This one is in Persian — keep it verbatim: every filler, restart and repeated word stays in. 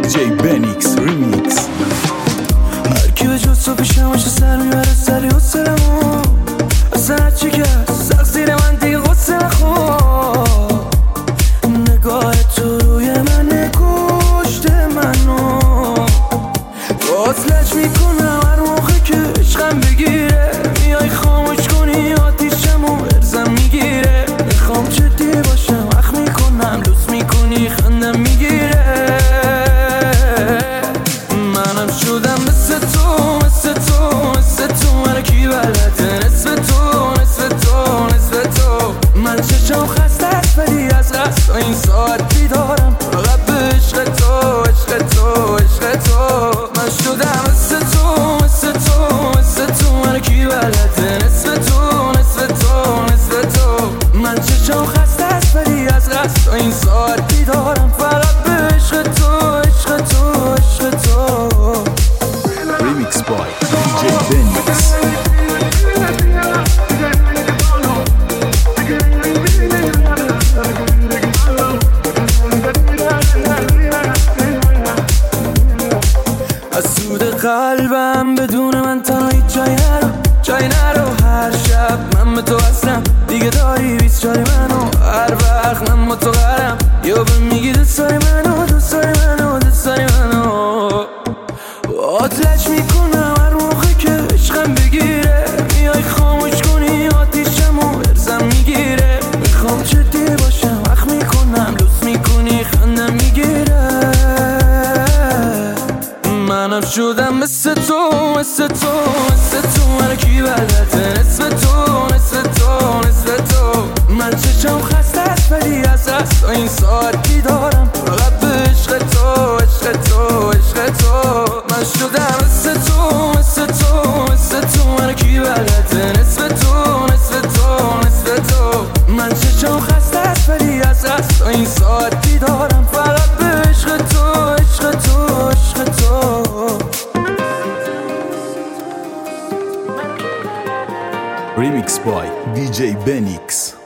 جی بنیکس ریمیکس. هرکی به جز تو پیشم باشه سر میبره سری حسلمو، اصلا هرچی که سخت زیر من دیگه غصه نخور. نگاه تو روی من کشته منو، باز میکنم هر موقع که عشقم بگیره. میای خاموش کنی آتیشمو ارزم میگیره. میخوام جدی باشم وقت میکنم لوس میکنی خندم میگیره. منم شدم مثل تو مثل تو مثل تو، من کی بلده نصف تو نصف تو نصف تو. من چشم خسته است ولی از قصد این ساعت بیدارم فقط به عشق تو عشق تو عشق تو. من شدم مثل تو مثل تو مثل تو، من کی بلده نصف تو نصف تو نصف تو. من چشم خسته است ولی از قصد این ساعت بیدارم فقط به عشق تو عشق تو عشق تو. ریمیکس بای دی جی بنیکس. از سود قلبم بدون من تنهایی جای نرو جای نرو. هر شب من به تو هستم دیگه داری بیست جای منو. هر وقت من با تو قرم یا به میگی دوست داری منو دوست داری منو دوست داری منو. آتلش میکنم هر موقع که عشقم بگیره. میای خاموش کنی آتیشمو ارزم میگیره. میخوام جدی باشم وقت میکنم لوس میکنی خندم میگیره. منم شدم مثل تو مثل تو مثل تو، من کی بلده نصف تو نصف تو نصف تو. من چشم خسته است ولی از قصد این ساعت بیدارم فقط به عشق تو عشق تو عشق تو. من شدم مثل تو مثل تو مثل تو، من کی بلده نصف تو نصف تو نصف تو. من چشم خسته است ولی از قصد این ساعت بیدارم فقط به عشق تو عشق تو عشق تو. ریمیکس بای دی جی بنیکس.